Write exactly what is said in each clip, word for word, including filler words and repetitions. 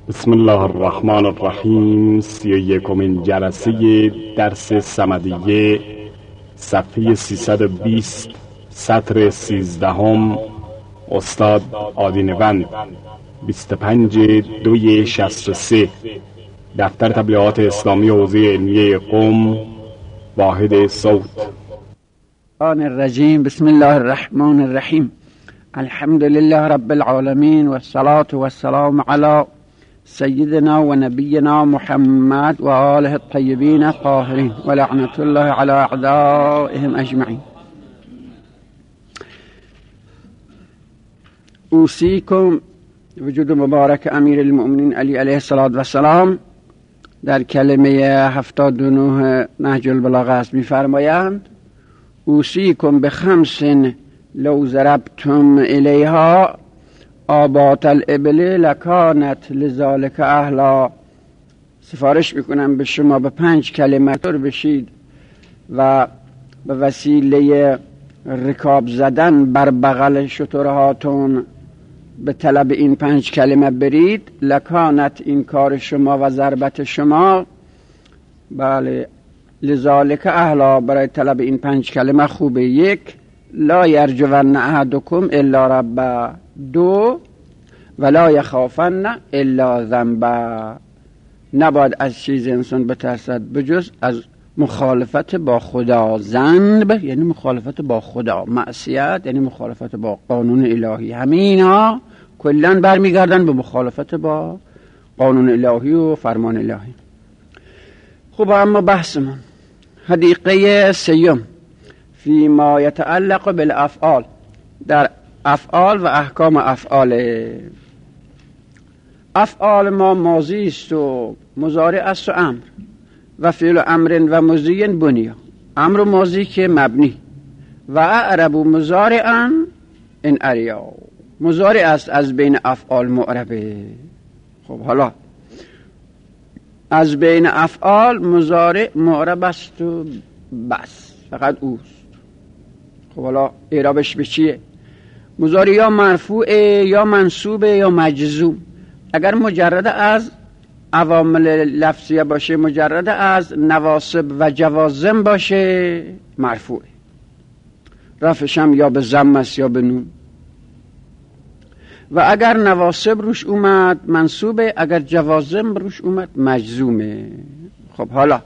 بسم الله الرحمن الرحیم. سی و یکمین جلسه درس صمدیه، صفحه سیصد و بیست، سطر سیزدهم. استاد آدینوند، بیست و پنج دوی شصت و سه، دفتر تبلیغات اسلامی حوزه علمیه قم، واحد صوت. آن الرجیم. بسم الله الرحمن الرحیم. الحمد لله رب العالمین و الصلاة و السلام علی سیدنا و نبینا محمد و آله الطیبین الطاهرین و لعنت الله علی اعدائهم اجمعین. اوصیکم وجود مبارک امیر المؤمنین علی علیه الصلاة و السلام در کلمه هفتاد و نه نهج البلاغه است. می‌فرمایند اوصیکم بخمس لو ضربتم الیها آبات الابل لکانت لذالک اهلا. سفارش میکنم به شما به پنج کلمه تر بشید و به وسیله رکاب زدن بر بغل شترهاتون به طلب این پنج کلمه برید. لکانت این کار شما و ضربت شما، بله، لذالک اهلا، برای طلب این پنج کلمه خوبه. یک، لا یرجون احدکم الا رب. دو، ولا یخافن الا ذنب. نباید از چیز انسان بترسد بجز از مخالفت با خدا. ذنب یعنی مخالفت با خدا، معصیت یعنی مخالفت با قانون الهی. همه اینا کلن برمیگردن به مخالفت با قانون الهی و فرمان الهی. خب اما بحثمون حدیقه سیوم فی ما یتعلق بالافعال، در افعال و احکام افعال. افعال ما ماضی است و مضارع است و امر و فعل امر و مضی بنیا. امر و ماضی که مبنی و اعرب و مضارعا ان اریا، مضارع است از بین افعال معربه. خب حالا از بین افعال مضارع معرب است و بس، فقط اوست. خب حالا اعرابش به چیه؟ مضارع یا مرفوعه یا منصوبه یا مجزوم. اگر مجرد از عوامل لفظیه باشه، مجرد از نواصب و جوازم باشه، مرفوعه. رفعش هم یا به ضم است یا به نون. و اگر نواصب روش اومد منصوبه، اگر جوازم روش اومد مجزومه. خب حالا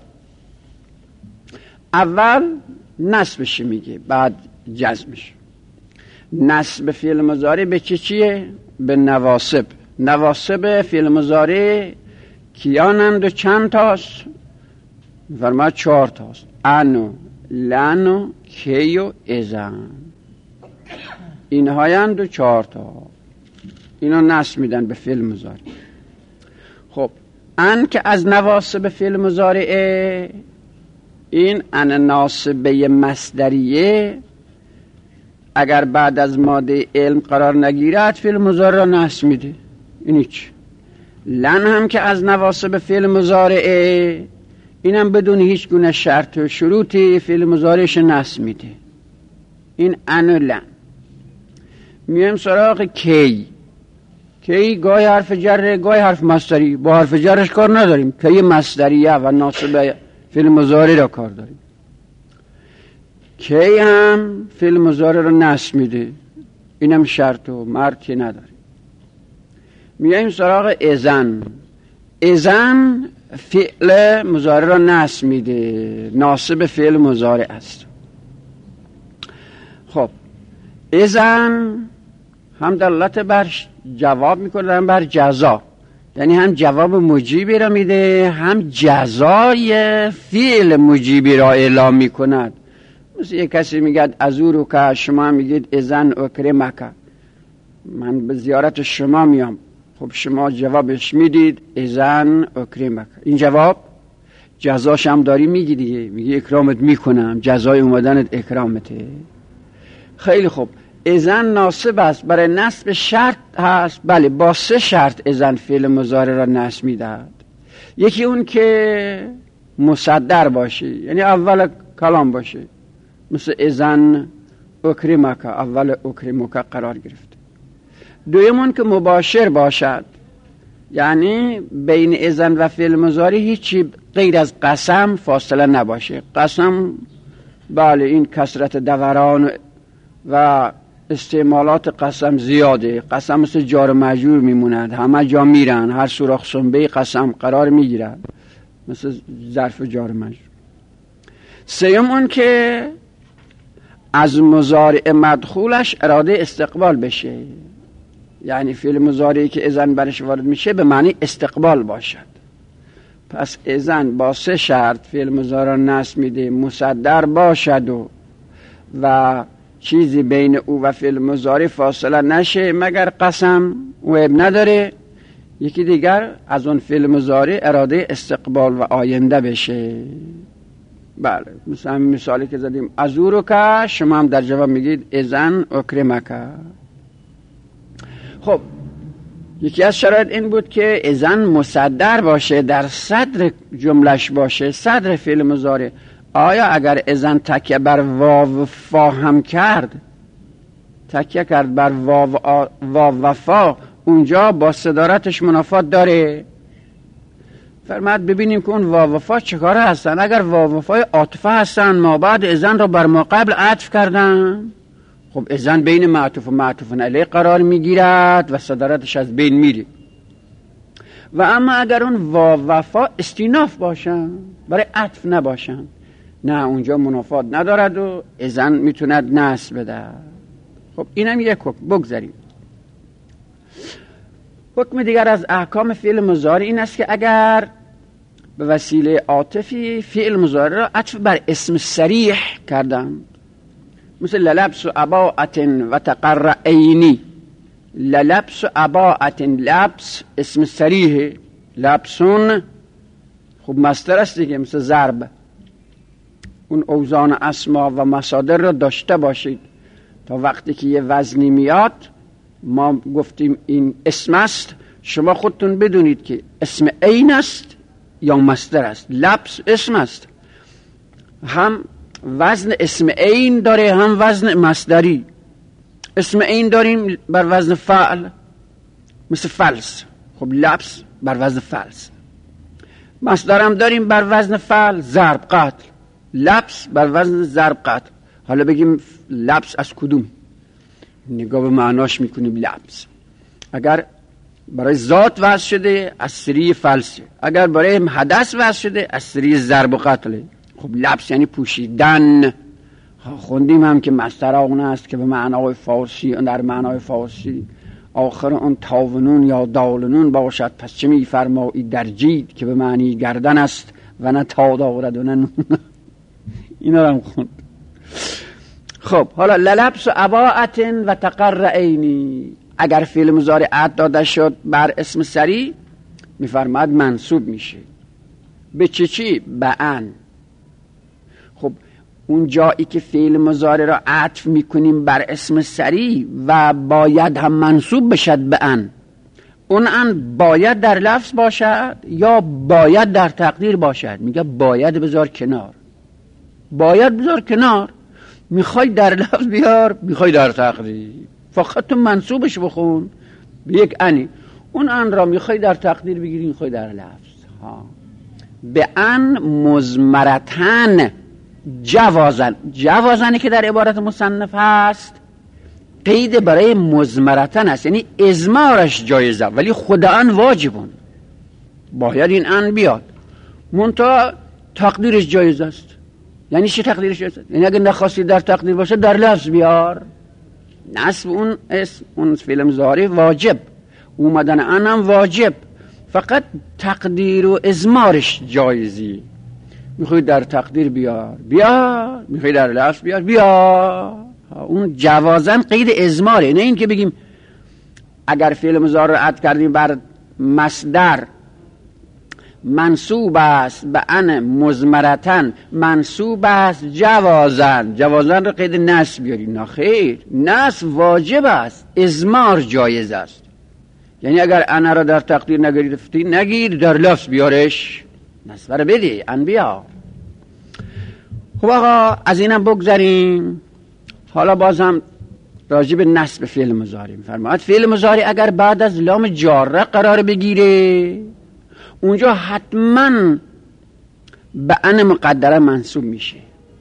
اول نصبش میگه، بعد جزمش. نصب فعل مضارع به چی چیه؟ به نواصب. نواصب فعل مضارع کیانند و چند تاست؟ فرما چهار تاست: انو، لنو، کی و ازن. اینهایند و چهار تا. اینا نصب میدن به فعل مضارع. خب ان که از نواصب فعل مضارعه، این ان ناصبه مصدریه اگر بعد از ماده علم قرار نگیرد فعل مضارع را نصب میده. این هیچ. لن هم که از نواصب فعل مضارعه، اینم بدون هیچ گونه شرط و شروطی فعل مضارعش نصب میده. این ان و لن. میایم سراغ کی. کی گاهی حرف جره گاهی حرف مصدری. با حرف جرش کار نداریم، کی مصدریه و ناصب فعل مضارع را کار داریم. کی هم فعل مضارع را نصب میده، اینم شرط و مرطی نداره. میایم سراغ اذن. اذن فعل مضارع را نصب میده، ناصب فعل مضارع است. خب اذن هم دلالت بر جواب میکنه هم بر جزا، یعنی هم جواب مجیبی را میده هم جزای فعل مجیبی را اعلام میکند. مثل یک کسی میگه ازورو که، شما میگید اذن اکرمک، من به زیارت شما میام. خب شما جوابش میدید اذن اکرمک. این جواب جزاش هم داری میگی دیگه، میگی اکرامت میکنم، جزای اومدنت اکرامته. خیلی خوب. اذن ناصب است، برای نصب شرط هست. بله، با سه شرط اذن فعل مضارع را نصب میدهد. یکی اون که مصدر باشه، یعنی اول کلام باشه، مثل اذن اکرمک، اول اکرمک قرار گرفت. دویمون که مباشر باشد، یعنی بین اذن و فعل مضارع هیچی غیر از قسم فاصله نباشه. قسم بله این کثرت دوران و استعمالات قسم زیاده. قسم مثل جار مجرور میموند، همه جا میرن، هر سوراخ سنبه قسم قرار میگیرن، مثل ظرف جار مجرور. سیوم اون که از مضارع مدخولش اراده استقبال بشه، یعنی فعل مضارعی که اذن برش وارد میشه به معنی استقبال باشد. پس اذن با سه شرط فعل مضارع نصب میده: مصدر باشد و و چیزی بین او و فعل مضارع فاصله نشه مگر قسم و اب نداره. یکی دیگر از اون فعل مضارع اراده استقبال و آینده بشه. بله مثلا مثالی که زدیم ازورک، شما هم در جواب میگید اذن اکرمک. خب یکی از شرایط این بود که اذن مصدر باشه، در صدر جملش باشه، صدر فعل مضارع. آیا اگر اذن تکیه بر واو فا هم کرد، تکیه کرد بر واو, واو و فا، اونجا با صدارتش منافات داره؟ فرماد ببینیم که اون واو و فا چه کاره هستن. اگر واو و فای عاطفه هستن، ما بعد اذن را بر ما قبل عطف کردن، خب اذن بین معطوف و معطوف علیه قرار میگیرد و صدارتش از بین میره. و اما اگر اون واو و فا استیناف باشن، برای عطف نباشن، نه اونجا منافات ندارد و اذن میتوند نصب بده. خب اینم یک حکم. بگذاریم حکم دیگر از احکام فعل مضارع این است که اگر به وسیله عاطفی فعل مضارع را عطف بر اسم صریح کردن، مثل للبس و اباعت و تقرعینی. للبس و اباعت، لبس اسم صریح، لبسون خب مصدر است دیگه، مثل ضرب. اون اوزان اسما و مصادر را داشته باشید تا وقتی که یه وزنی میاد ما گفتیم این اسم است، شما خودتون بدونید که اسم عین است یا مصدر است. لبس اسم است، هم وزن اسم عین داره هم وزن مصدری. اسم عین داریم بر وزن فعل مثل فلس، خب لبس بر وزن فلس. مصدر هم داریم بر وزن فعل، ضرب قتل. لبس بر وزن ضرب قتل. حالا بگیم لبس از کدوم؟ نگاه به معناش میکنیم. لبس اگر برای ذات وضع شده از سری فلسه، اگر برای حدث وضع شده از سری ضرب و قتله. خب لبس یعنی پوشیدن. خوندیم هم که مصدر اون است که به معنای فارسی، در معنای فارسی آخر اون تاونون یا دالنون باشد، پس چه میفرمایی در جید که به معنی گردن است و نه تا دارد و نه نون. اینا رو هم خوند. خب حالا للبس و اباعت و تقرعینی، اگر فعل مضارع عد داده شد بر اسم صریح میفرماد منصوب میشه. به چه چی؟ به ان. خب اون جایی که فعل مضارع را عطف میکنیم بر اسم صریح و باید هم منصوب بشد به ان، اون ان باید در لفظ باشد یا باید در تقدیر باشد؟ میگه باید بذار کنار. باید بذار کنار. میخوای در لفظ بیار، میخوای در تقدیر، فقط تو منصوبش بخون به یک انی. اون ان را میخوای در تقدیر بگیری، میخوای در لفظ. ها به ان مزمرتن جوازن. جوازنی که در عبارت مصنف هست قید برای مزمرتن است، یعنی ازمارش جایزه ولی خود ان واجبون. باید این ان بیاد، منتها تقدیرش جایز است. یعنی چی تقدیرش جایز است؟ یعنی اگه نخواستی در تقدیر باشه در لفظ بیار. نصب اون اسم، اون فعل مضارع واجب، اومدن ان هم واجب، فقط تقدیر و ازمارش جایزی. میخوای در تقدیر بیار بیار، میخوای در لفظ بیار بیار. اون جوازن قید ازماره، نه این که بگیم اگر فعل مضارع رو عطف کردیم بر مصدر منصوب است به ان مزمرتن، منصوب است جوازن، جوازن رو قید نصب بیاری. نه خیر، نصب واجب است، ازمار جایز است. یعنی اگر ان را در تقدیر نگرفتی نگیر، در لفظ بیارش، نصب رو بدی، ان بیا. خب آقا از اینم بگذاریم. حالا بازم راجع به نصب فعل مضارع میفرماید فعل مضارع اگر بعد از لام جاره قرار بگیره اونجا حتما به ان مقدره منصوب میشه.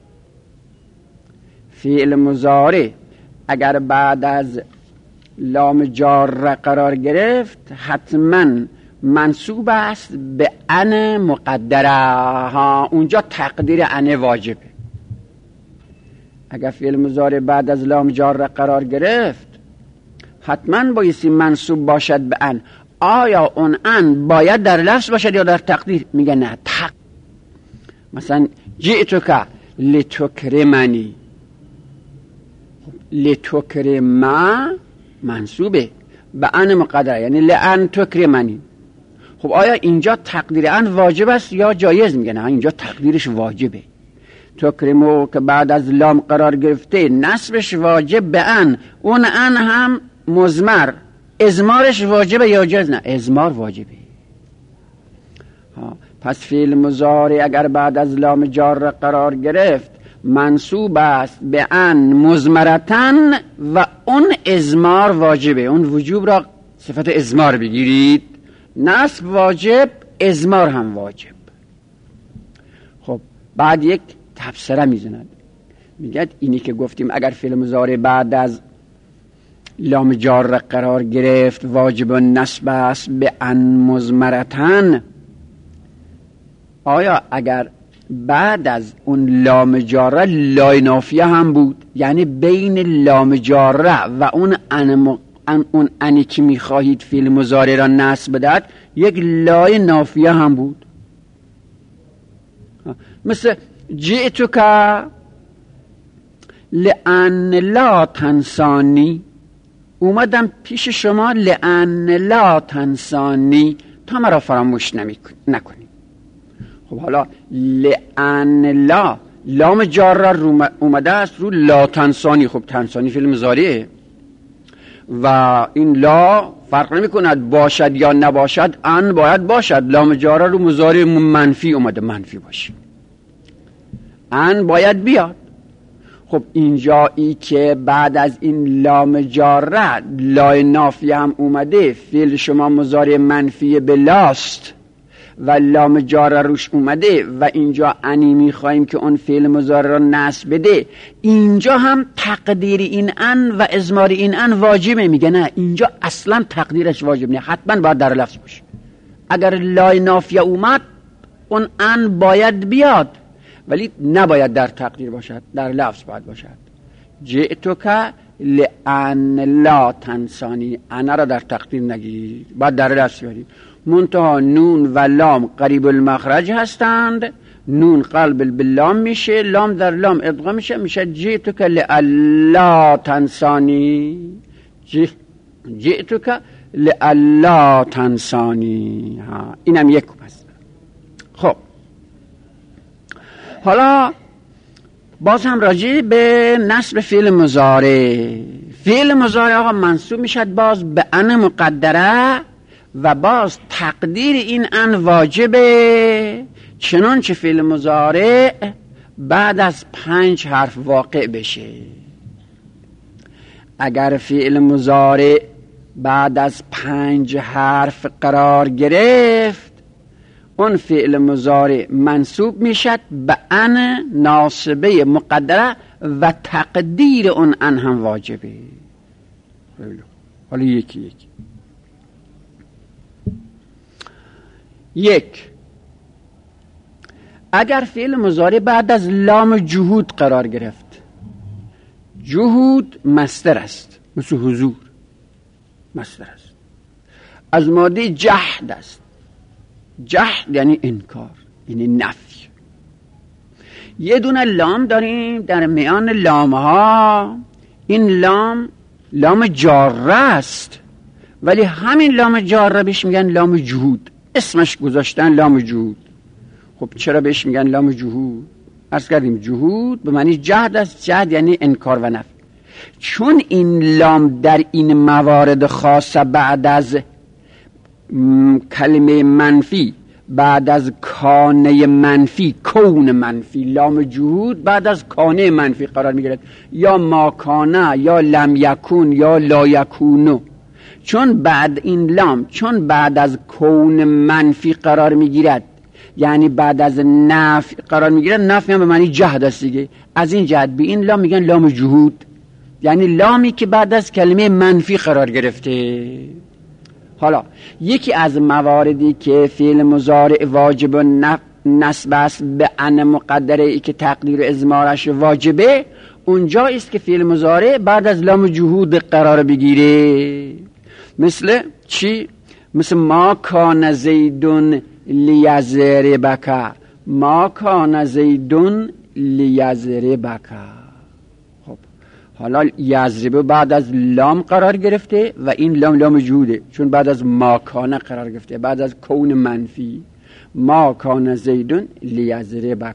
فعل مضارع اگر بعد از لام جاره قرار گرفت حتما منصوب است به ان مقدره ها، اونجا تقدیر ان واجبه. اگر فعل مضارع بعد از لام جاره قرار گرفت حتما بایستی منصوب باشد به ان. آیا اون ان باید در لفظ باشد یا در تقدیر؟ میگه نه، تق... مثلا جئتک لتکرمنی، لتکرما منصوبه به ان مقدره، یعنی لان تکرمنی. خب آیا اینجا تقدیر ان واجب است یا جایز؟ میگه نه، اینجا تقدیرش واجبه. تکرمو که بعد از لام قرار گرفته نصبش واجب به ان، اون ان هم مضمر، ازمارش واجبه یا جایز؟ نه، ازمار واجبه. ها. پس فعل مضارع اگر بعد از لام جاره قرار گرفت منصوب است به ان مضمرتن و اون ازمار واجبه. اون وجوب را صفت ازمار بگیرید، نصب واجب، ازمار هم واجب. خب بعد یک تفسیره میزند، میگه اینی که گفتیم اگر فعل مضارع بعد از لام جاره قرار گرفت واجب نصب است به ان مضمرتن، آیا اگر بعد از اون لام جاره لای نافیه هم بود، یعنی بین لام جاره و اون ان م... اون انی که میخواهید فعل مضارع را نصب بدهد یک لای نافیه هم بود، مثل جئتک لان لا تنسانی، اومدم پیش شما لان لا تنسانی تا مرا فراموش نکنی. خب حالا لان لا، لام جاره رو اومده است رو لا تنسانی. خب تنسانی فعل مضارعه و این لا فرق نمی کند باشد یا نباشد، ان باید باشد. لام جاره رو مضارع منفی اومده، منفی باشه، ان باید بیاد. خب اینجایی که بعد از این لام جاره لای نافیه هم اومده، فعل شما مضارع منفی به لاست و لام جاره روش اومده و اینجا انی میخواییم که اون فعل مضارع را نصب بده، اینجا هم تقدیر این ان و ازمار این ان واجبه. میگه نه، اینجا اصلا تقدیرش واجب نه، حتما باید در لفظ باشه. اگر لای نافیه اومد اون ان باید بیاد ولی نباید در تقدیر باشد، در لفظ باید باشد. جئتک لان لا تنسانی، انا را در تقدیر نگیر، باید در لفظ بیارید. منتها نون و لام قریب المخرج هستند، نون قلب باللام میشه، لام در لام ادغام میشه، میشه جئتک لألا تنسانی، جئتک لألا تنسانی. ها اینم یک پس. خب حالا باز هم راجع به نصب فعل مضارع. فعل مضارع آقا منصوب میشد باز به ان مقدره و باز تقدیر این ان واجبه، چنانچه فعل مضارع بعد از پنج حرف واقع بشه. اگر فعل مضارع بعد از پنج حرف قرار گرفت اون فعل مضارع منصوب میشد به ان ناصبه مقدره و تقدیر اون ان هم واجبه. حالا یکی یکی. یک، اگر فعل مضارع بعد از لام جهود قرار گرفت، جهود مصدر است، مثل حضور مصدر است، از ماده جحد است. جحد یعنی انکار، یعنی نفی. یه دونه لام داریم در میان لام ها، این لام لام جاره است، ولی همین لام جاره بهش میگن لام جهود، اسمش گذاشتن لام جهود. خب چرا بهش میگن لام جهود؟ عرض کردیم جهود به معنی جهد است، جهد یعنی انکار و نفی. چون این لام در این موارد خاصه بعد از کلمه منفی بعد از کانه منفی، کون منفی، لام جهود بعد از کانه منفی قرار میگیرد، یا ما کانه یا لم یکون یا لا یکونو. چون بعد این لام چون بعد از کون منفی قرار میگیرد، یعنی بعد از نفی قرار میگیرد، نفی هم به معنی جهد است دیگه، از این جهت به این لام میگن لام جهود، یعنی لامی که بعد از کلمه منفی قرار گرفته. حالا یکی از مواردی که فعل مضارع واجب و نصب است به ان مقدره ای که تقدیر ازمارش واجبه، اونجا است که فعل مضارع بعد از لام جهود قرار بگیره. مثل چی؟ مثل ما کان زیدون لیضربک، ما کان زیدون لیضربک. خب حالا یضرب بعد از لام قرار گرفته و این لام لام جهوده، چون بعد از ما کان قرار گرفته، بعد از کون منفی. ما کان زیدون لیضربک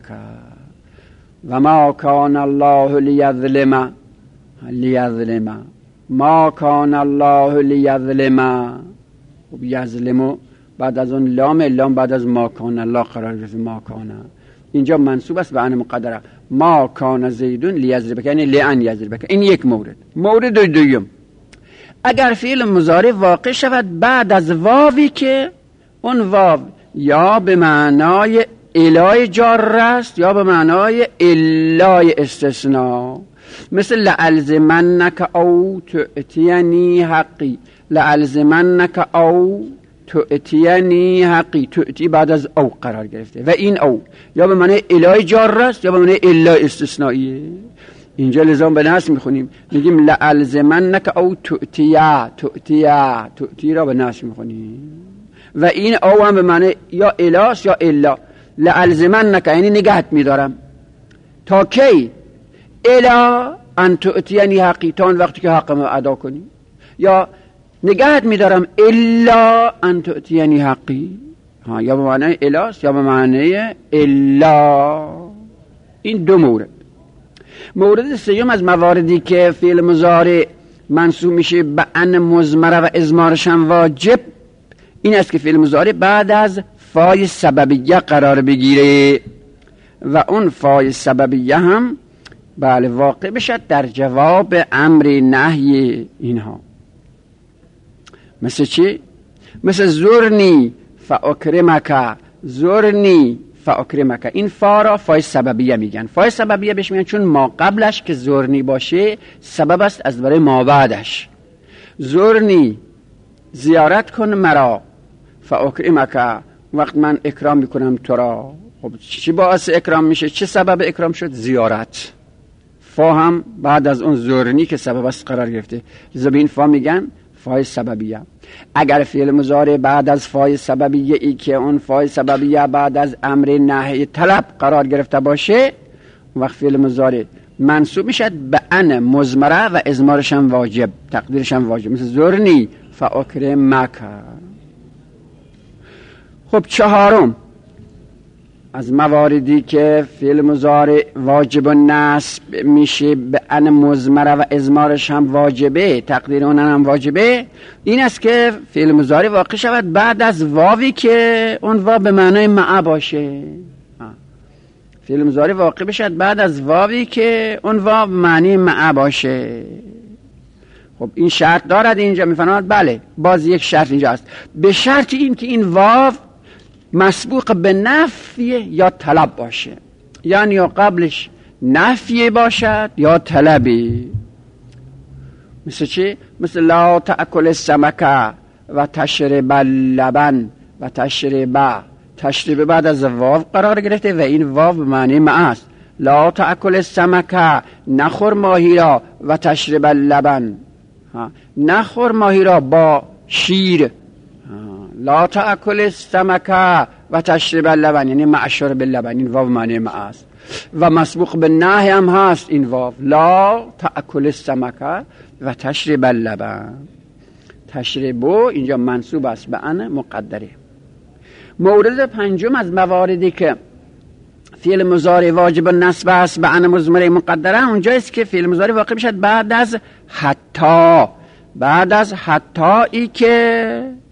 و ما کان الله لیظلم لیظلم ما کان الله لیظلم. خب یظلم بعد از اون لام، لام بعد از ما کان الله قرار گرفته، ما کان اینجا منصوب است به ان مقدره. ما کان زیدون لیضربک یعنی لئن یضربک. این یک مورد. مورد دوم، اگر فعل مضارع واقع شود بعد از واوی که اون واو یا به معنای الای جار است یا به معنای الای استثناء، مثل لألزمنک او تؤتینی حقی، لألزمنک او تؤتینی حقی. تؤتی بعد از او قرار گرفته و این او یا به معنی الای جار است یا به معنی الای استثنائیه. اینجا لزام به نصب میخونیم، میگیم لألزمنک او تؤتیا، تؤتیا، تؤتی را به نصب میخونیم و این او هم به معنی یا الاس یا الا. لألزمنک یعنی نگهت میدارم تا کی؟ الا ان تؤتینی حقی، تا اون وقتی که حقم ادا کنی، یا نگهت میدارم الا ان تؤتینی حقی، ها یا به معنی الاس یا به معنی الا. این دو مورد. مورد سوم از مواردی که فعل مضارع منصوب میشه به ان مضمره و ازمارش هم واجب، این است که فعل مضارع بعد از فای سببیه قرار بگیره و اون فای سببیه هم بله واقع بشد در جواب امر نهی اینها. مثل چی؟ مثل زرنی فاکرمک، زرنی فاکرمک. این فا را فای سببیه میگن. فای سببیه بهش میگن چون ما قبلش که زرنی باشه سبب است از برای ما بعدش. زرنی زیارت کن مرا، فاکرمک وقت من اکرام میکنم تو را. خب چی باعث اکرام میشه؟ چه سبب اکرام شد؟ زیارت. فا هم بعد از اون زرنی که سبب است قرار گرفته، زبین فا میگن فای سببیه. اگر فعل مضارع بعد از فای سببیه ای که اون فای سببیه بعد از امر نهی طلب قرار گرفته باشه، وقت فعل مضارع منصوب میشد به ان مضمره و ازمارش هم واجب، تقدیرش هم واجب، مثل زرنی فاکرمک. خب چهارم از مواردی که فعل مضارع واجب و نصب میشه به ان مضمره و ازمارش هم واجبه، تقدیر اون هم واجبه، این است که فعل مضارع واقع شود بعد از واوی که اون واو به معنای مع باشه. فعل مضارع واقع بشد بعد از واوی که اون واو به معنی مع باشه. خب این شرط دارد اینجا، میفرماید بله باز یک شرط اینجا است، به شرط این که این واو مسبوق به نفی یا طلب باشه، یعنی یا قبلش نفی باشد یا طلبی. مثل چی؟ مثل لا تأکل السمک و تشرب اللبن و تشرب. تشرب بعد از واو قرار گرفته و این واو به معنی مع است. لا تأکل السمک، نخور ماهی را، و تشرب اللبن، نخور ماهی را با شیر. لا تأکل السمک و تشرب اللبن یعنی مع شرب اللبن، این واو معنی مع است. و مسبوق به نهی هم هست این واو، لا تأکل السمک و تشرب اللبن. تشربو اینجا منصوب است به ان مقدره. مورد پنجم از مواردی که فعل مضارع واجب نصب است به ان مضمره مقدره، اونجاییست که فعل مضارع واقع میشد بعد از حتی، بعد از حتی ای که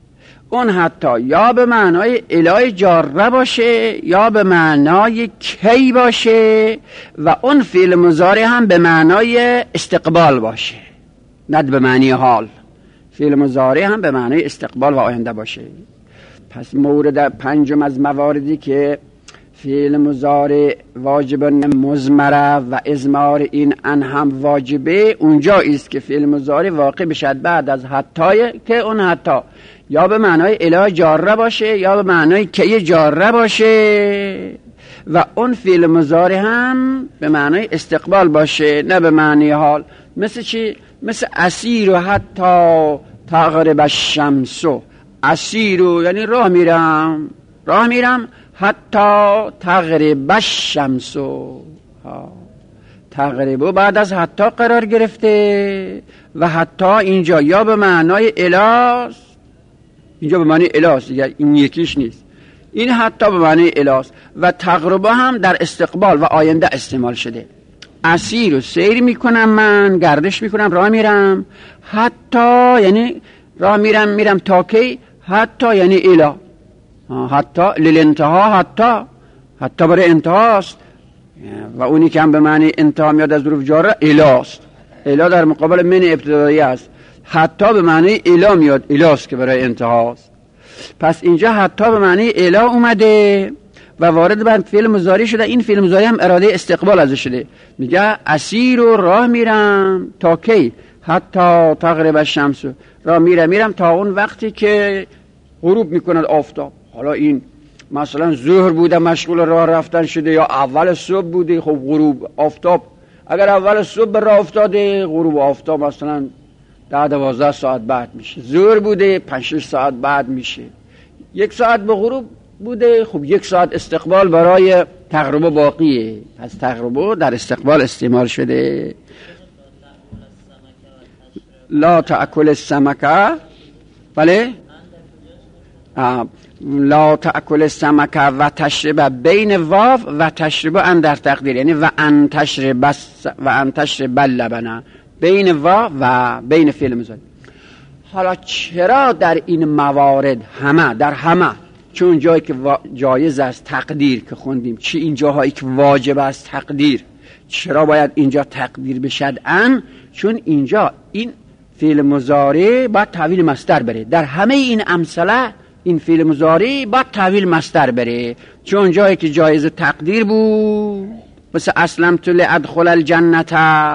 اون حتی یا به معنای اله جاره باشه یا به معنای کی باشه و اون فعل مضارع هم به معنای استقبال باشه، نه به معنی حال. فعل مضارع هم به معنای استقبال و آینده باشه. پس مورد پنجم از مواردی که فعل مضارع واجب مضمره و اضمار این ان هم واجبه، اونجایی است که فعل مضارع واقع بشد بعد از حتی، که اون حتی یا به معنای اله جاره باشه یا به معنای کی جاره باشه و اون فعل مضارع هم به معنای استقبال باشه، نه به معنی حال. مثل چی؟ مثل اسیر و حتی تغرب الشمس. اسیر یعنی راه میرم، راه میرم حتی تغرب الشمس. تغرب بعد از حتی قرار گرفته و حتی اینجا یا به معنای اله، اینجا به معنی اله است، این یکیش نیست. این حتی به معنی اله است و تغرب هم در استقبال و آینده استعمال شده. اسیر و سیر میکنم، من گردش میکنم، راه میرم. حتی یعنی راه میرم میرم تا کی؟ حتی یعنی اله، حتی للانتها، حتی حتی برای انتهاست و اونی که هم به معنی انتها میاد از ظروف جاره اله است. اله در مقابل من ابتدایی است. حتی به معنی اله میاد، اله است که برای انتهاست. پس اینجا حتی به معنی اله اومده و وارد بر فعل مضارع شده. این فعل مضارع هم اراده استقبال ازش شده. میگه اسیر و راه میرم تا کی؟ حتی تغرب الشمس. راه میرم میرم تا اون وقتی که غروب میکند آفتاب. حالا این مثلا ظهر بوده مشغول راه رفتن شده یا اول صبح بوده، خب غروب آفتاب اگر اول صبح به راه افتاده، غروب آفتاب مثلا ده دوازده ساعت بعد میشه. ظهر بوده پنج شش ساعت بعد میشه. یک ساعت به غروب بوده، خب یک ساعت استقبال برای تغرب باقیه. پس تغرب در استقبال استعمال شده. لا تأکل السمکه، بله، لا تأکل السمکه و تشرب بین واو و تشرب ان در تقدیر، یعنی و ان تشرب و ان تشرب اللبن، بین واو و بین فعل مضارع. حالا چرا در این موارد همه در همه، چون جایی که جایز است تقدیر که خوندیم، چی این جاهایی که واجب است تقدیر، چرا باید اینجا تقدیر بشد ان؟ چون اینجا این فعل مضارع باید تحویل مصدر بره. در همه این امثله این فعل مضارع باید تحویل مصدر بره، چون جایی که جایز تقدیر بود، مثل اسلمت لادخل الجنت،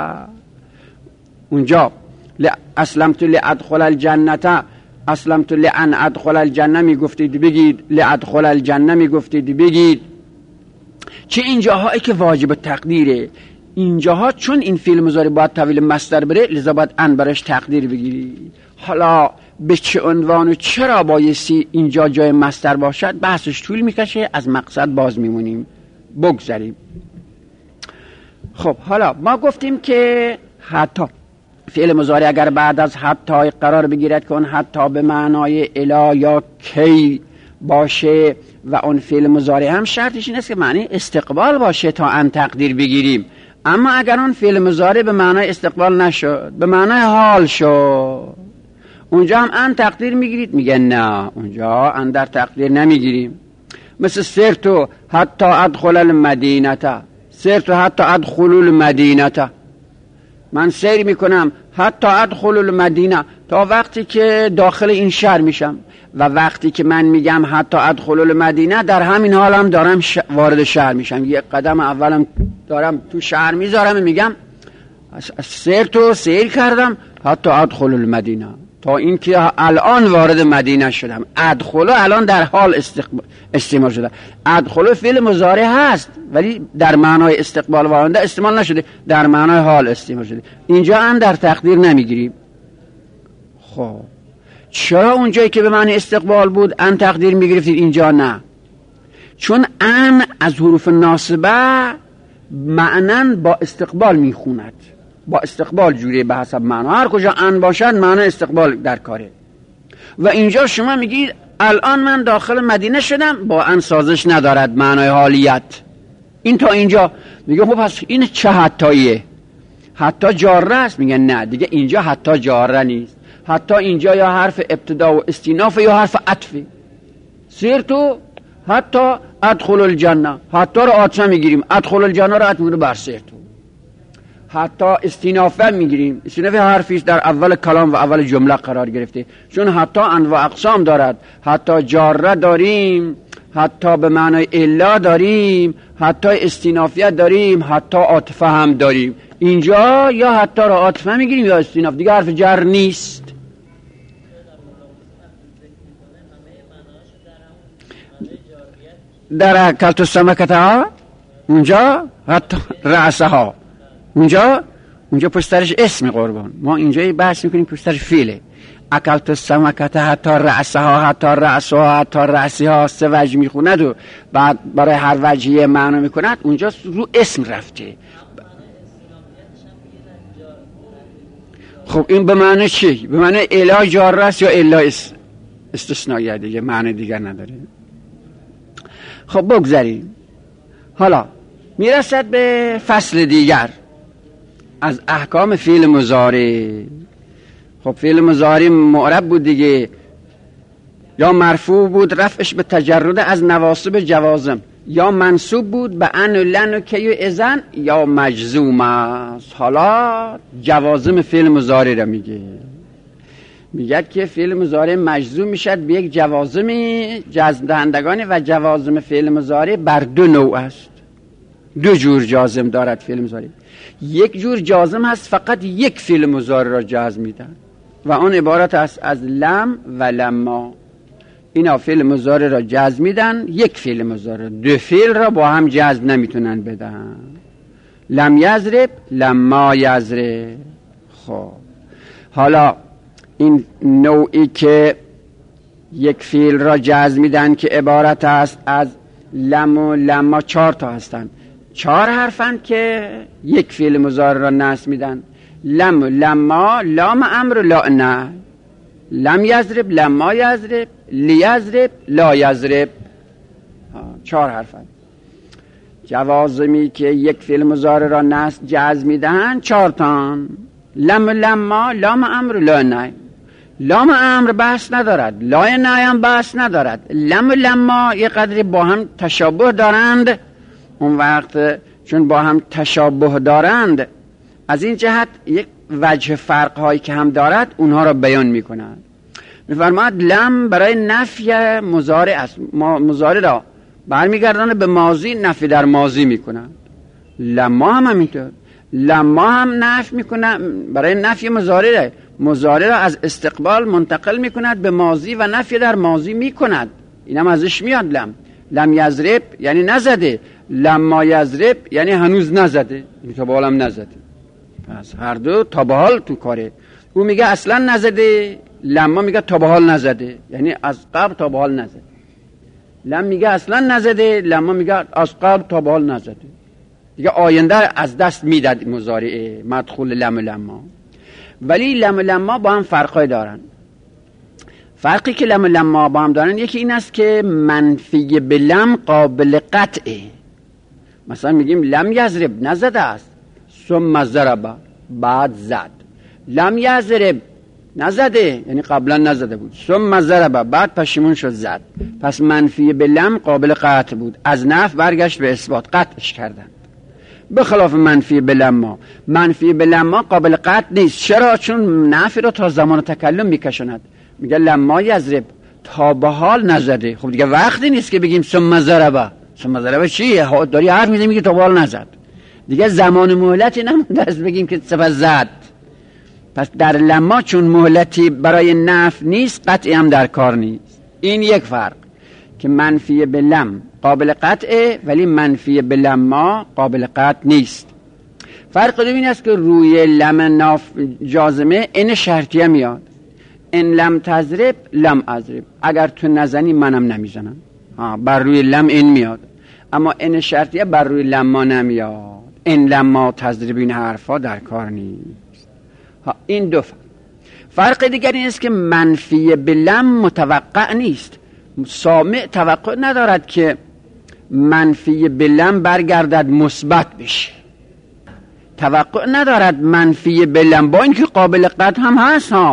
اونجا اسلمت لادخل الجنت، اسلمت لان ادخل الجنه میگفتید بگید، لادخل الجنه میگفتید بگید. چه اینجاهایی که واجب تقدیره، اینجاها چون این فعل مضارع باید تحویل مصدر بره، لذا باید ان برش تقدیر بگیری. حالا به چه عنوان و چرا بایستی اینجا جای مصدر باشد بحثش طول میکشه، از مقصد باز میمونیم، بگذاریم. خب حالا ما گفتیم که حتی فعل مضارع اگر بعد از حتی قرار بگیرد که اون حتی به معنای الی یا کی باشه و اون فعل مضارع هم شرطش این است که معنی استقبال باشه تا ان تقدیر بگیریم. اما اگر اون فعل مضارع به معنای استقبال نشد، به معنای حال شد، اونجا هم ان تقدیر میگیرید؟ میگه نه، اونجا ان در تقدیر نمیگیریم. مثل سرتو حتی ادخل المدینه، سرتو حتی ادخل المدینه، من سیر میکنم حتی ادخل المدینه، تا وقتی که داخل این شهر میشم. و وقتی که من میگم حتی ادخل المدینه، در همین حال هم دارم ش... وارد شهر میشم، یک قدم اولم دارم تو شهر میذارم، میگم سیر تو سیر کردم حتی ادخل المدینه، تا اینکه الان وارد مدینه شدم. ادخل الان در حال استقبال استعمال شده. ادخل فعل مضارع هست ولی در معنای استقبال و آینده استعمال نشده، در معنای حال استعمال شده. اینجا ان در تقدیر نمیگیریم. خب چرا اونجایی که به معنی استقبال بود ان تقدیر میگرفتید، اینجا نه؟ چون ان از حروف ناصبه معنن با استقبال میخوند، با استقبال جوری به حسب معنا، هر کجا ان باشد معنی استقبال در کاره. و اینجا شما میگید الان من داخل مدینه شدم، با ان سازش ندارد، معنای حالیت. این تا اینجا میگه خب پس این چه حتاییه؟ حتی جاره است؟ میگه نه دیگه اینجا حتی جاره نیست. حتی اینجا یا حرف ابتدا و استیناف یا حرف عطف. سیرتو حتی ادخل الجنه، حتی رو عطف میگیریم، ادخل الجنه رو عطف میگیریم بر سیرتو. حتی استینافه میگیریم، استینافه حرفی در اول کلام و اول جمله قرار گرفته، چون حتی انواع اقسام دارد. حتی جاره داریم، حتی به معنای الا داریم، حتی استینافیت داریم، حتی عاطفه هم داریم. اینجا یا حتی رو عاطفه میگیریم یا استیناف، دیگه حرف جر نیست. در اکلت السمکه ها اونجا حتی رأسه ها، اونجا اونجا پشترش اسم قربان، ما اینجا بحث میکنیم پشترش فیله. اکلت السمکه حتی رأسه ها، حتی رأسه ها، حتی رأسی ها، سه وجه میخوند و بعد برای هر وجهی معنا میکند. اونجا رو اسم رفته. خب این به معنی چی؟ به معنی الا جار است یا الا استثنائیه دیگه، معنی دیگر نداره. خب بگذاریم. حالا میرسد به فصل دیگر از احکام فعل مضارع. خب فعل مضارع معرب بود دیگه، یا مرفوع بود رفعش به تجرد از نواصب جوازم، یا منصوب بود به ان و لن و کی و اذن، یا مجزوم است. حالا جوازم فعل مضارع را میگه، میگه که فعل مضارع مجزوم میشد به یک جوازم جزم دهندگان و جوازم فعل مضارع بر دو نوع است. دو جور جازم دارد فعل مضارع. یک جور جازم هست فقط یک فعل مضارع را جزم میدن و آن عبارت است از لم و لما. اینا فعل مضارع را جزم میدن، یک فعل مضارع، دو فعل را با هم جزم نمیتونن بدن. لم یضرب، لما یضرب. خب حالا این نوعی که یک فعل را جزم میدن که عبارت است از لم و لما، چهار تا هستن، چهار حرفن که یک فعل مضارع را نصب میدن. لم و لما، لام امر لا نه. لم یضرب، لما یضرب، لیضرب، لا یضرب. چهار حرفن. جوازمی که یک فعل مضارع را نصب جزم میدن چهار تان. لم و لما، لام امر لا نه. لام امر بحث ندارد، لای نه هم بحث ندارد. لم و لما یه قدری با هم تشابه دارند. اون وقت چون با هم تشابه دارند، از این جهت یک وجه فرق هایی که هم دارد اونها را بیان میکنند. میفرماید لم برای نفی مضارع است، مضارع را برمیگردانه به ماضی، نفی در ماضی میکنند. لما هم همینطور، لما هم نفی میکنه برای نفی مضارع، مضارع را از استقبال منتقل میکند به ماضی و نفی در ماضی میکند. اینم ازش میاد. لم لم یضرب یعنی نزده، لما یضرب یعنی هنوز نزده، این تا به حالم نزده. پس هر دو تا به حال تو کاره. او میگه اصلا نزده، لما میگه تا به حال نزده، یعنی از قبل تا به حال نزده. لم میگه اصلا نزده، لما میگه از قبل تا به حال نزده. دیگه آینده از دست میداد مضارع مدخول لم و لما. ولی لم و لما با هم فرقای دارن. فرقی که لم و لما با هم دارن یکی این است که منفی به لم قابل قطعه. مثلا میگیم لم یضرب نزده است، ثم ضرب بعد زد. لم یضرب نزده یعنی قبلا نزده بود، ثم ضرب بعد پشیمون شد زد. پس منفی به لم قابل قطع بود، از نفی برگشت به اثبات، قطعش کردن. بخلاف منفی به لما، منفی به لما قابل قطع نیست. چرا؟ چون نفی رو تا زمان تکلم میکشند. میگه لما یضرب تا به حال نزده. خب دیگه وقتی نیست که بگیم ثم ضرب. ثم ضرب چیه؟ داری حرف میزنی میگه تا به حال نزد. دیگه زمان مهلتی نمونده است بگیم که سپس زد. پس در لما چون مهلتی برای نفی نیست، قطعی هم در کار نیست. این یک فرق که منفی به لم قابل قطعه ولی منفی به لما قابل قطع نیست. فرق دوم این است که روی لم ناف جازمه این شرطیه میاد، ان لم تضرب لم اضرب، اگر تو نزنی منم نمیزنم. ها بر روی لم این میاد، اما این شرطیه بر روی لما نمیاد. ان لما تضرب این حرفا در کار نیست. ها این دو فرق. فرق دیگر این است که منفی به لم متوقع نیست. سامع توقع ندارد که منفی به لم برگردد مثبت بشه، توقع ندارد منفی به لم، با اینکه قابل قطع هم هست ها،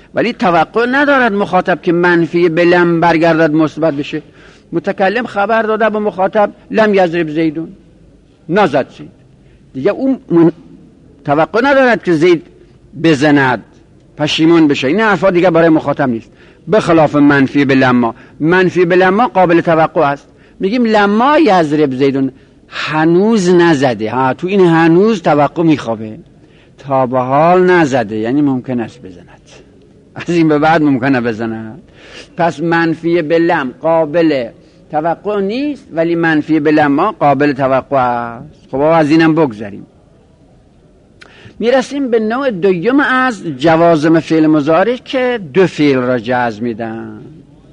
ولی توقع ندارد مخاطب که منفی به لم برگردد مثبت بشه. متکلم خبر داده به مخاطب لم یضرب زیدون، نزد زید، دیگه اون من... توقع ندارد که زید بزند پشیمون بشه. این حرفا دیگه برای مخاطب نیست، به خلاف منفی به لما. منفی به لما قابل توقع است. میگیم لما یضرب زیدون، هنوز نزده. ها تو این هنوز توقع میخوابه، تا به حال نزده، یعنی ممکن است بزند، از این به بعد ممکنه بزند. پس منفی به لم قابل توقع نیست، ولی منفی به لما قابل توقع است. خب از اینم بگذاریم. میرسیم به نوع دوم از جوازم فعل مضارع که دو فعل را جزم میدن.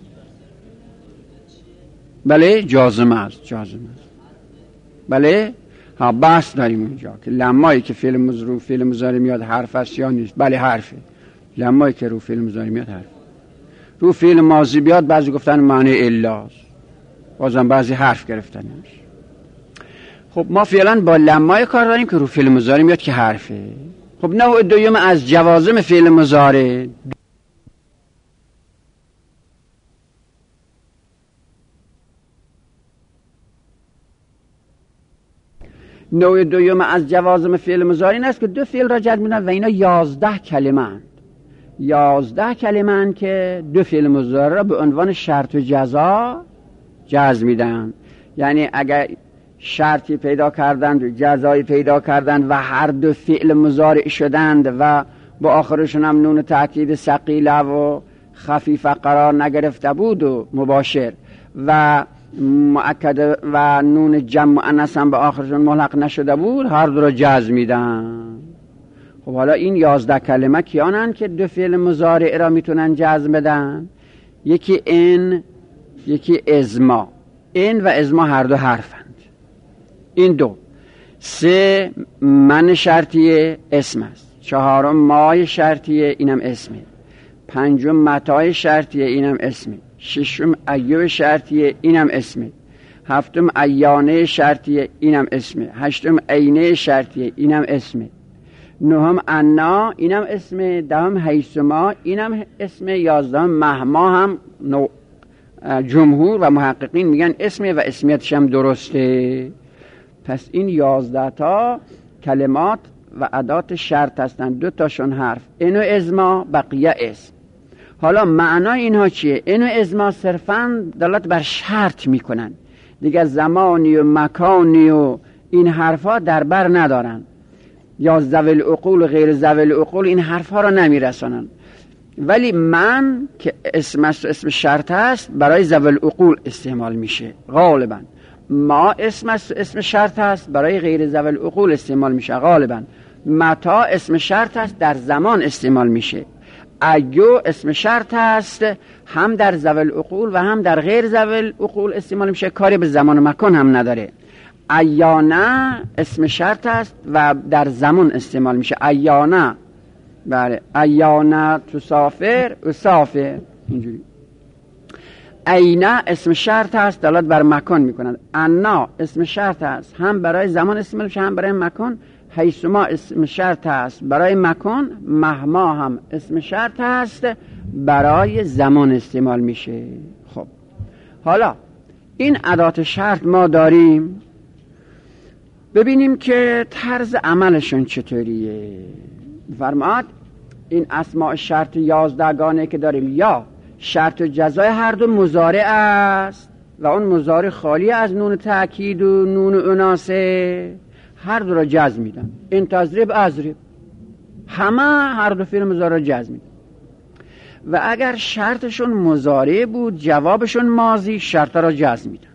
بله جازم است، جازم است. بله ها بحث داریم اینجا که لمایی که فعل مضارع فعل مضارع میاد حرف است یا نیست. بله حرفه. لمایی که رو فعل مضارع میاد حرف. رو فعل ماضی بیاد بعضی گفتن معنی الاست، بازم بعضی حرف گرفتنش. خب ما فعلا با لمای کار داریم که رو فعل مضارع میاد که حرفه. خب نوع دوم از جوازم فعل مضارع نوع دوم از جوازم فعل مضارع این است که دو فعل را جزم میدن و اینا یازده کلمه اند. یازده کلمه اند که دو فعل مضارع را به عنوان شرط و جزا جزم میدن. یعنی اگر شرطی پیدا کردند و جزایی پیدا کردند و هر دو فعل مضارع شدند و با آخرشون هم نون تأکید ثقیله و خفیفه قرار نگرفته بود و مباشر و مؤکد و نون جمع مؤنث هم به آخرشون ملحق نشده بود، هر دو را جزم میدن. خب حالا این یازده کلمه کیانن که دو فعل مضارع را میتونن جزم بدن؟ یکی ان، یکی ازما. ان و ازما هر دو حرفند. این دو. سه من شرطیه اسم است. چهارم مای شرطیه اینم اسمه. پنجم متای شرطیه اینم اسمه. ششم ایو شرطیه اینم اسمه. هفتم ایانه شرطیه اینم اسمه. هشتم عینه شرطیه اینم اسمه. نهم انا اینم اسمه. دهم حیثما اینم اسمه. یازدهم مهما هم نو جمهور و محققین میگن اسمه و اسمیتش هم درسته. پس این یازده تا کلمات و ادات شرط هستند، دو تاشون حرف. اینو ازما، بقیه اسم. حالا معنای اینها چیه؟ اینو ازما صرفاً دلالت بر شرط میکنن، دیگه زمانی و مکانی و این حرفا در بر ندارن، یا ذوی العقول و غیر ذوی العقول این حرفا را نمیرسانن. ولی من که اسم است و اسم شرط است برای ذوی العقول استعمال میشه غالبا. ما اسم است و اسم شرط است برای غیر ذوی العقول استعمال میشه غالبا. متا اسم شرط است در زمان استعمال میشه. ایو اسم شرط است هم در ذوی العقول و هم در غیر ذوی العقول استعمال میشه، کاری به زمان و مکان هم نداره. ایانه اسم شرط است و در زمان استعمال میشه. ایانه بله ایانه تسافر اسافر اینجوری. عینه اسم شرط است دلالت بر مکان میکند. انا اسم شرط است هم برای زمان استعمال میشه هم برای مکان. حیثما اسم شرط است برای مکان. مهما هم اسم شرط است برای زمان استعمال میشه. خب حالا این ادات شرط ما داریم، ببینیم که طرز عملشون چطوریه. فرماد این اسماء شرط یازدهگانه که داریم یا شرط و جزای هر دو مضارع است و اون مضارع خالی از نون تأکید و نون اناثه، هر دو را جزم میدن. این تضریب اضرب، همه هر دو فعل مضارع جزم میدن. و اگر شرطشون مضارع بود جوابشون ماضی، شرط را جزم میدن.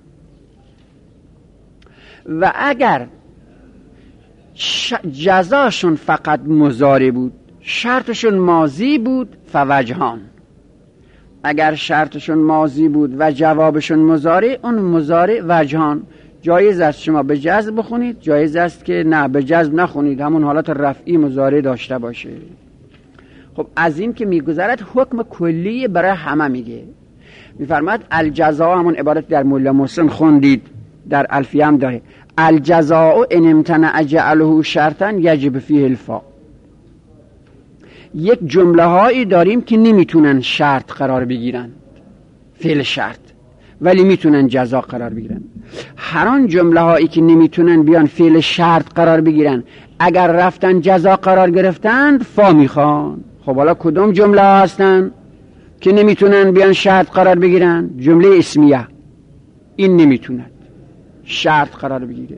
و اگر ش... جزاشون فقط مضارع بود شرطشون ماضی بود فوجهان. اگر شرطشون ماضی بود و جوابشون مضارع، اون مضارع وجهان. جایز است شما به جزم بخونید، جایز است که نه به جزم نخونید، همون حالت رفعی مضارع داشته باشه. خب از این که میگذرد حکم کلی برای همه میگه. میفرماد الجزاء، همون عبارت در مولا محسن خوندید در الفیه هم داره، الجزاء ان امتنع جعله شرطا یجب فیه الفاء. یک جمله هایی داریم که نمیتونن شرط قرار بگیرن، فعل شرط، ولی میتونن جزا قرار بگیرن. هر آن جمله هایی که نمیتونن بیان فعل شرط قرار بگیرن، اگر رفتن جزا قرار گرفتند فا میخوان. خب حالا کدوم جمله ها هستن که نمیتونن بیان شرط قرار بگیرن؟ جمله اسمیه، این نمیتوند شرط قرار بگیره.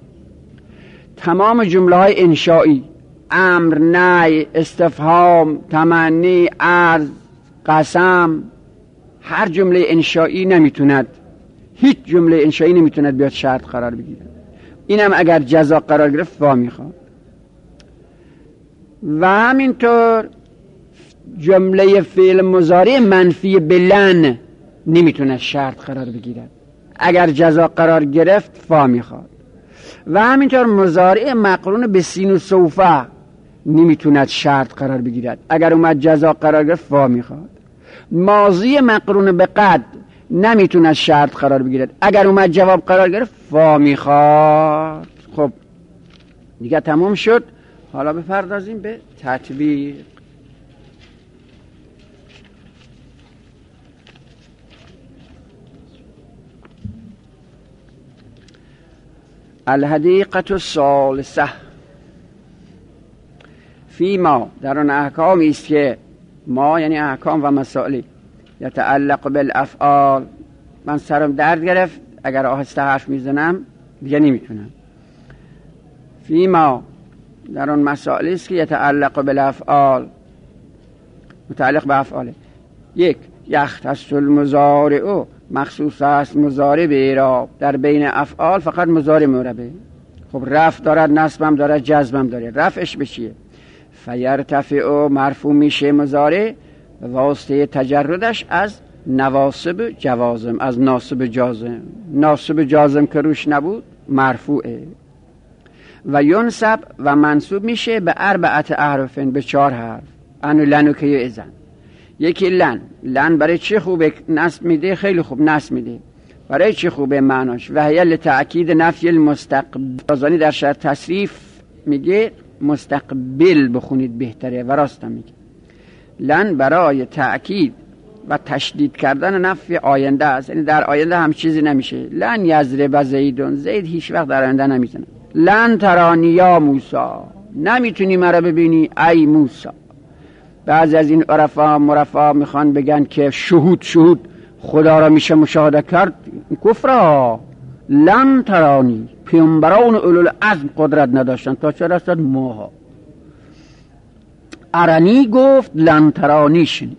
تمام جمله های انشائی، امر، نهی، استفهام، تمنی، عرض، قسم، هر جمله انشائی نمیتوند، هیچ جمله انشائی نمیتوند بیاد شرط قرار بگیره. اینم اگر جزا قرار گرفت فا میخواد. و همینطور جمله فعل مضارع منفی به لن نمیتونه شرط قرار بگیرد، اگر جزا قرار گرفت فا میخواد. و همینطور مضارع مقرون به سین و سوفه نمیتوند شرط قرار بگیرد، اگر اومد جزا قرار گرفت فا میخواد. ماضی مقرون به قد نمیتوند شرط قرار بگیرد، اگر اومد جواب قرار گرفت فا میخواد. خب دیگه تمام شد. حالا بپردازیم به تطبیق. الحدیقة الثالثة فی ما، در آن احکامی است که ما یعنی احکام و مسائلی یتعلق بالافعال. من سرم درد گرفت، اگر آهسته حرف میزنم دیگه نمیتونم. فی ما، در آن مسائلی است که یتعلق بالافعال، متعلق به افعاله. یک، یختص المضارع، مخصوص است مضارع به اعراب، در بین افعال فقط مضارع معربه. خب رفع دارد، نصبم دارد، جزمم داره. رفعش به چیه؟ فیرتفع، مرفوع میشه مضارع به واسطه تجردش از نواصب جوازم، از ناصب جازم. ناصب جازم که روش نبود مرفوعه. و ینصب و منصوب میشه به اربعت احرفن، به چهار حرف. انو لنو که یعزن. یکی لن، لن برای چه خوبه نصب میده؟ خیلی خوب نصب میده. برای چه خوبه معناش؟ و هی لتأکید نفی المستقبل. رازانی در شرح تصریف میگه مستقبل بخونید بهتره و راست میگه. لن برای تأکید و تشدید کردن نفی آینده است، یعنی در آینده هم چیزی نمیشه. لن یضرب زیدون، زید هیچ وقت در آینده نمیزنه. لن ترانی یا موسی، نمیتونی مرا ببینی ای موسی. بعضی از این عرفا مرفا میخوان بگن که شهود شهود خدا را میشه مشاهده کرد، کفر. لن ترانی، پیامبران اولوالعزم قدرت نداشتن تا چه رسد ماها. ارنی گفت، لن ترانی شنید،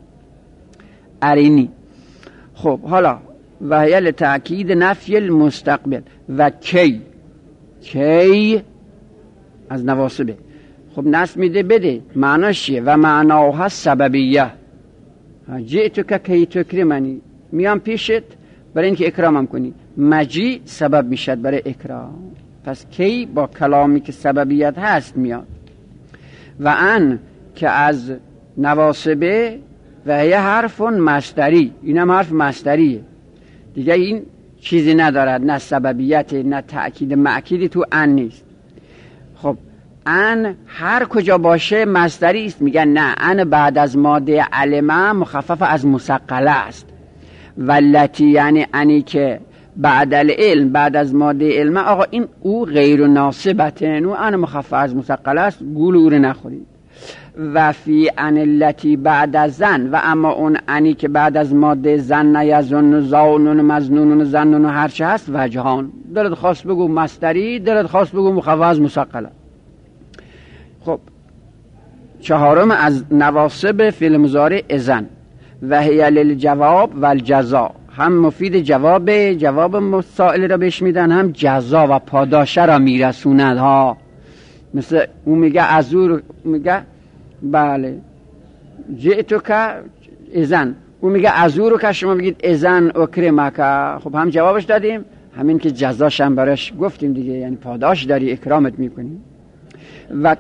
ارنی. خب حالا و هی لتأکید نفی المستقبل. و کی، کی از نواصبه. خب نصب میده بده، معناش چیه؟ و معناها سببیه. جئتو که کی تکرمنی، میام پیشت برای اینکه اکرامم کنی. مجی سبب میشد برای اکرام، پس کی با کلامی که سببیت هست میاد. و ان که از نواصبه، و هی حرف مصدری، اینم حرف مصدریه دیگه، این چیزی ندارد، نه سببیت نه تأکید مأکیدی تو ان نیست. خب ان هر کجا باشه مصدری است. میگن نه، ان بعد از ماده علمه مخفف از مثقله است. والتی یعنی انی که بعد العلم، بعد از ماده علمه، آقا این او غیر ناصبته، نو ان مخفف از مثقله است، گول او رو نخورید. و فی ان التی بعد از زن، و اما اون انی که بعد از ماده زن، یظن، ظانون، مظنون، ظنون، هر چه هست وجهان. دلت خواست بگو مصدری، دلت خواست بگو مخفف از مثقله. خب چهارم از نواصب فعل مضارع اذن. و هی للجواب و الجزا، هم مفید جواب، جواب مسائل را بهش میدن، هم جزا و پاداشه را میرسوند ها. مثل اون میگه ازور، میگه بله جئتو که اذن، اون میگه ازورو که شما بگید اذن اکرمک. خب هم جوابش دادیم، همین که جزاش هم براش گفتیم دیگه، یعنی پاداش داری، اکرامت میکنیم. و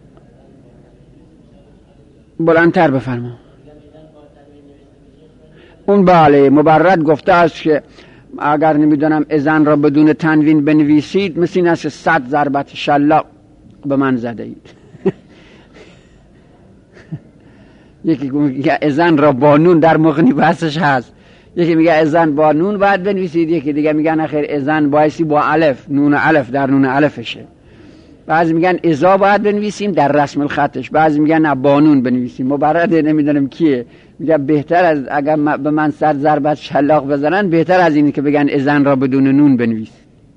بلندتر بفرما. اون بله مبرد گفته است که اگر نمیدونم اذن را بدون تنوین بنویسید مثل این است که صد ضربت شلاق به من زده اید. یکی میگه اذن را با نون در مغنی بحثش هست، یکی میگه اذن با نون باید بنویسید، یکی دیگه میگن آخر اذن بایستی با الف، نون الف در نون الفشه. بعضی میگن اذا باید بنویسیم در رسم الخطش، بعضی میگن نه با نون بنویسیم. مبرده نمیدونم کیه، میگه بهتر از اگر به من سر ضربت شلاق بزنن بهتر از اینه که بگن اذن را بدون نون بنویس.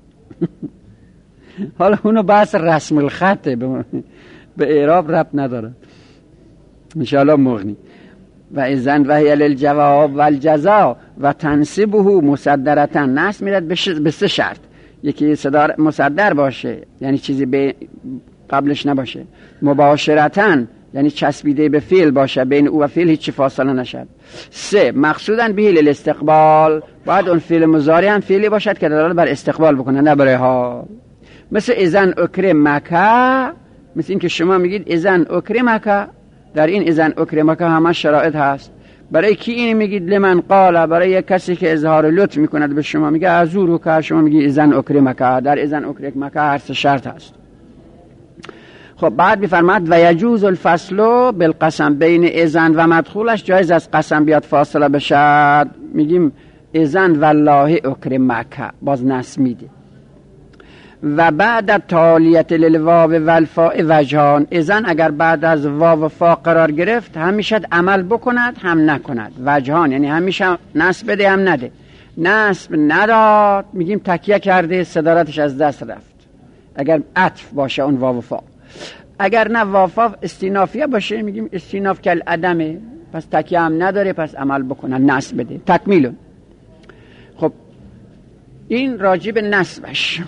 حالا اونو بحث رسم الخطه، به اعراب ربط نداره ان شاء الله مغنی. و اذن و هی للجواب و الجزا و تنصیبه مصدرتا، نصب میرد به سه شرط. یکی صدا مصدر باشه یعنی چیزی به قبلش نباشه، مباشرتا یعنی چسبیده به فعل باشه، بین او و فعل هیچ فاصله نشد. سه مقصودن به الاستقبال، باید اون فعل مضارع هم فعلی باشد که دلالت بر استقبال بکنه نه برای حال. مثل اذن اکرمک، مثل این که شما میگید اذن اکرمک، در این اذن اکرمک همه شرایط هست. برای کی این میگید؟ لمن قال، برای یک کسی که اظهار لطف میکند به شما، میگه ازورو که شما میگی اذن اکرمک، در اذن اکرمک هر سه شرط هست. خب بعد میفرماد و یجوز الفصل بالقسم، بین اذن و مدخولش جایز از قسم بیاد فاصله بشد. میگیم اذن والله اکرمک، باز نصب میده. و بعد تالیت للواو و الفاء وجهان، اذن اگر بعد از واو و فا قرار گرفت هم میشد عمل بکند هم نکند. وجهان یعنی هم میشه نصب بده هم نده. نصب نداد میگیم تکیه کرده، صدارتش از دست رفت اگر عطف باشه اون واو و فا. اگر نه واو فا استینافیه باشه میگیم استیناف کل عدمه، پس تکیه هم نداره، پس عمل بکنن نصب بده. تکمیل. خب این راجب نصبش.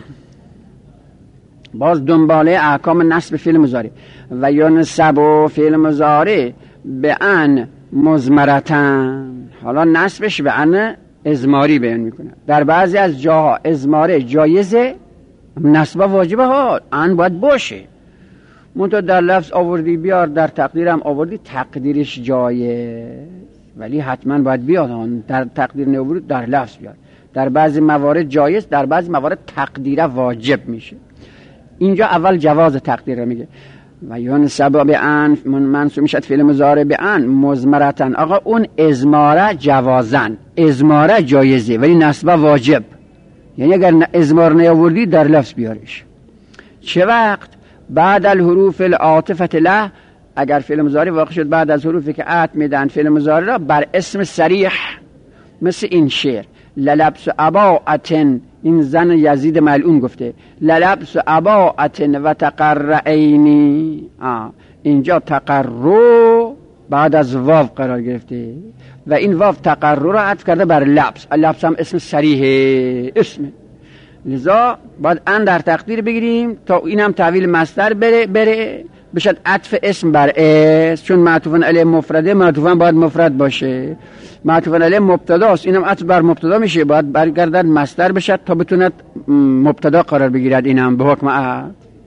باز دنباله احکام نصب فعل مضارع. و ینصب فعل مضارع به ان مضمرتن، حالا نصبش به ان ازماری بیان میکنه. در بعضی از جاها ازماره جایزه، نصب واجبه ها، ان باید باشه. منتها در لفظ آوردی بیار، در تقدیرم آوردی تقدیرش جایز، ولی حتما باید بیاد. در تقدیر نیاورد در لفظ بیاد. در بعضی موارد جایز، در بعضی موارد تقدیره واجب میشه. اینجا اول جواز تقدیر رو میگه. و ینصب به ان منصوب میشد فعل مضارع به ان مضمرتن. آقا اون ازماره جوازن، ازماره جایزه ولی نصب واجب، یعنی اگر ازمار نیاوردی در لفظ بیارش. چه وقت؟ بعد الحروف العاطفه له، اگر فعل مضارع واقع شد بعد از حروفی که عطف میدن فعل مضارع را بر اسم صریح، مثل این شعر للبس اباءتن، این زن یزید ملعون گفته للبس اباءتن و تقرعینی، اینجا تقرع بعد از واو قرار گرفته و این واو تقرع را عطف کرده بر لبس. لبس هم اسم صریح اسم، لذا باید ان در تقدیر بگیریم تا این هم تحویل مصدر بره بره بشد عطف اسم بر اسم، چون معطوفن علیه مفرده، معطوفن باید مفرد باشه. معطوفن علیه مبتداست، اینم عطف بر مبتدا میشه، باید برگردد مصدر بشد تا بتوند مبتدا قرار بگیرد. اینم به حکم عطف.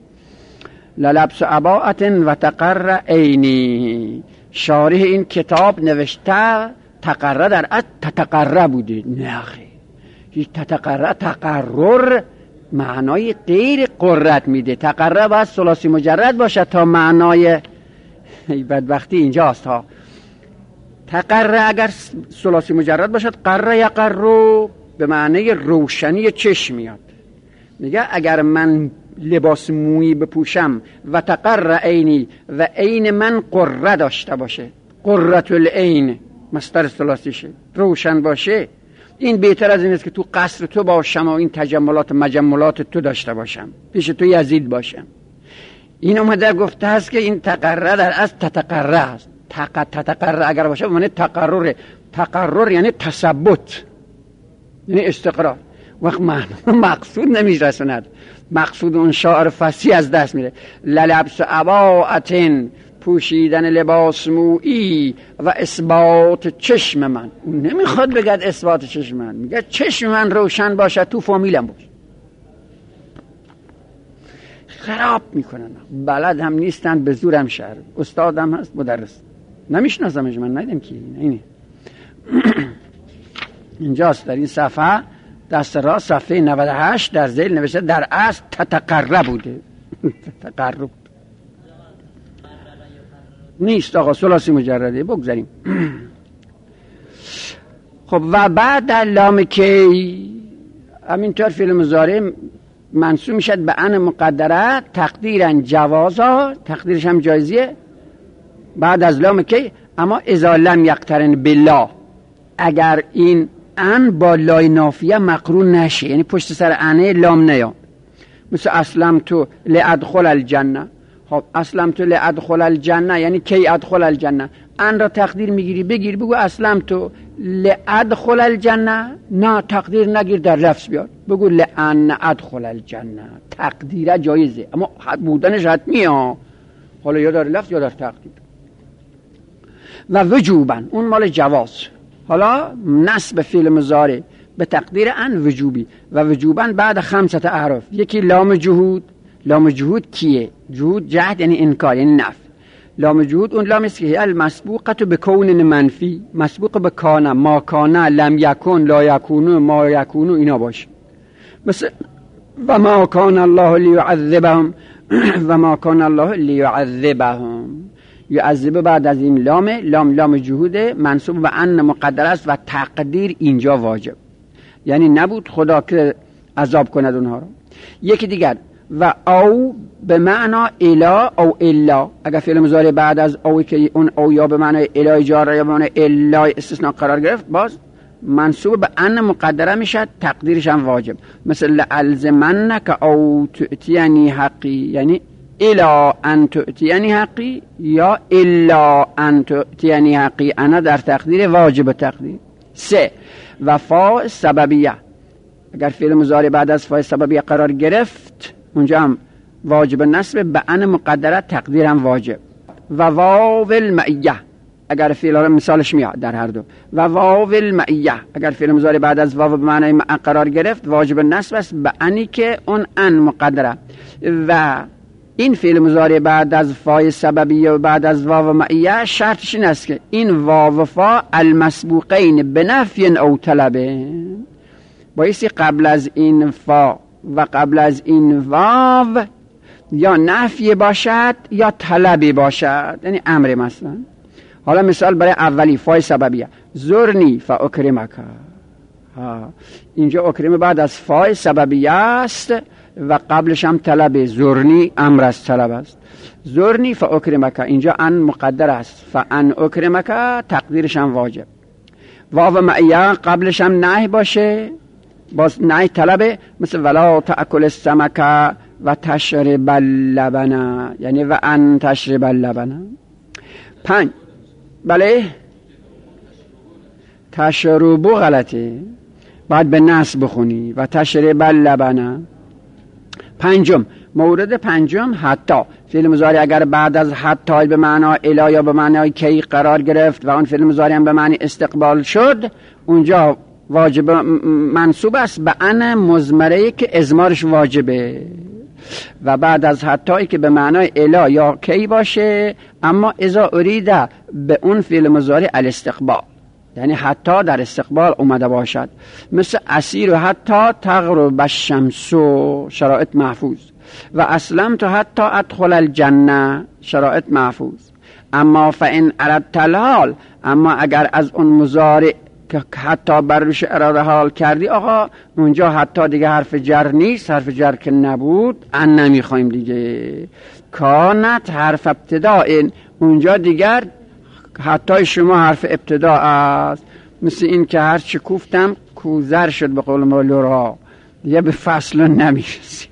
للبس اباءتن و تقرعینی، شارح این کتاب نوشته تقرع در عطف تتقرع بوده، نه خیلی تتقرع تقرر معنای غیر قررت میده. تقرر باید ثلاثی مجرد باشه تا معنای بدبختی اینجاست ها. تقرر اگر ثلاثی مجرد باشد قرر یقرر به معنای روشنی چشم میاد. میگه اگر من لباس مویی بپوشم و تقرر عینی و عین من قره داشته باشه، قررت العین مصدر ثلاثیشه، روشن باشه، این بهتر از این است که تو قصر تو باشم و این تجملات مجملات تو داشته باشم، پیش تو یزید باشم. این اومده گفته هست که این تقرر در از تتقرر هست. تق تتقرر اگر باشه معنی تقرر، تقرر یعنی تثبت، یعنی استقرار. وقت من مقصود نمیرسوند، مقصود اون شاعر فصیح از دست میره. للبس اباءتن، پوشیدن لباس مویی و اثبات چشم من. اون نمیخواد بگد اثبات چشم من، میگه چشم من روشن باشه، تو فامیلم باشه. خراب میکنن، بلد هم نیستن، به زورم شهر. استادم هست، مدرس نمیشناسمش، من ندیدم کی اینه. اینجاست در این صفحه دست راست صفحه نود و هشت در ذیل نوشته در اصل تتقرب بوده. تقرب نیست آقا، ثلاثی مجرده، بگذاریم. خب و بعد در لام کی همینطور فعل مضارع منصوب میشد به ان مقدره تقدیرا جوازا، تقدیرش هم جایزیه بعد از لام کی، اما اذا لم یقترن بالله، اگر این ان با لای نافیه مقرون نشه، یعنی پشت سر انه لام نیاد. مثل اسلم تو لادخل الجنه. خب اسلم تو لادخل الجنه یعنی کی ادخل الجنه، ان را تقدیر میگیری بگیر بگو اسلم تو لادخل الجنه، نه تقدیر نگیر در لفظ بیار، بگو لان ادخل الجنه، تقدیره جایزه اما بودنش حتمیه ها، حالا یا در لفظ یا در تقدیر. و وجوبا اون مال جواز. حالا نصب فعل مضارع به تقدیر ان وجوبی و وجوبا بعد خمسه اعراف. یکی لام جهود. لام جهود کیه؟ جهود جهد یعنی انکار یعنی نفی. لام جهود اون لام است که المسبوقه به کون منفی، مسبوق به کان، ما کان، لم یکن، لا یکون، ما یکون اینا باشه. مثل و ما کان الله لیعذبهم و ما کان الله لیعذبهم، یعذب بعد از این لام، لام لام جهود منصوب به ان مقدر است و تقدیر اینجا واجب، یعنی نبود خدا که عذاب کند اونها رو. یکی دیگر و او به معنا الا او الا، اگر فعل مضارع بعد از او که اون او یا به معنای الا جار یا به معنای الا استثناء قرار گرفت باز منصوب به ان مقدره میشد، تقدیرش هم واجب. مثل لالزمنک او تؤتینی حقی، یعنی الا ان تؤتینی حقی یا الا ان تؤتینی حقی، انا در تقدیر واجب تقدیر. سه و فاء سببیه، اگر فعل مضارع بعد از فاء سببیه قرار گرفت اونجا هم واجب نصب به ان مقدره، تقدیر هم واجب. و واو المعیه، اگر فعل ها مثالش میاد در هر دو. و واو المعیه، اگر فعل مضارع بعد از واو به معنای مع قرار گرفت واجب نصب است به انی که اون ان مقدره. و این فعل مضارع بعد از فای سببیه و بعد از واو معیه شرطش این است که این واو و فا المسبوقین بنفی او طلبه، بایستی قبل از این فا و قبل از این واو یا نفی باشد یا طلبی باشد، یعنی امر مثلا. حالا مثال برای اولی فای سببیه زرنی فاکرمک، اینجا اکرم بعد از فای سببیه است و قبلش هم طلب، زرنی امر از طلب است. زرنی فاکرمک اینجا ان مقدر است، فان اکرمک تقدیرش هم واجب. واو معیه قبلش هم نهی باشه باز نهی طلبه، مثل ولا تأکل السمک و تشرب اللبن، یعنی و ان تشرب اللبن. پنج بله تشربو غلطه، باید به نصب بخونی و تشرب اللبن. پنجم مورد پنجم حتی، فعل مضارع اگر بعد از حتی به معنای الا یا به معنای کی قرار گرفت و اون فعل مضارع هم به معنی استقبال شد، اونجا واجب منصوب است به ان مضمره که ازمارش واجبه. و بعد از حتی که به معنای الا یا کی باشه اما اذا اریده به اون فعل مضارع الاستقبال، یعنی حتی در استقبال اومده باشد. مثل اسیر و حتی تغرب الشمس، شرایط محفوظ. و اسلمت حتی ادخل الجنه، شرایط محفوظ. اما فان اردت الحال، اما اگر از اون مضارع که حتی بر روش اراده حال کردی آقا، اونجا حتی دیگه حرف جر نیست، حرف جر که نبود ان نمیخوایم دیگه. کانت حرف ابتداء، اونجا دیگر حتی شما حرف ابتدا است. مثل این که هر چی کوفتم کوزر شد به قول ما لورا، دیگه به فصل نمیشسی.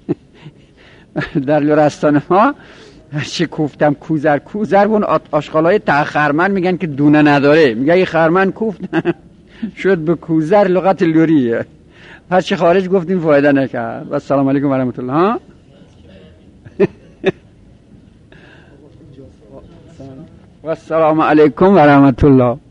در لرستان ما هر چی کوفتم کوزر کوزر، اون آشغالای ته خرمن میگن که دونه نداره، میگه یه خرمن کوفت شد به کوزر، لغت لوریه. هر چی خارج گفتیم فایده نکرد. و السلام علیکم و رحمت الله. و السلام علیکم و رحمت الله.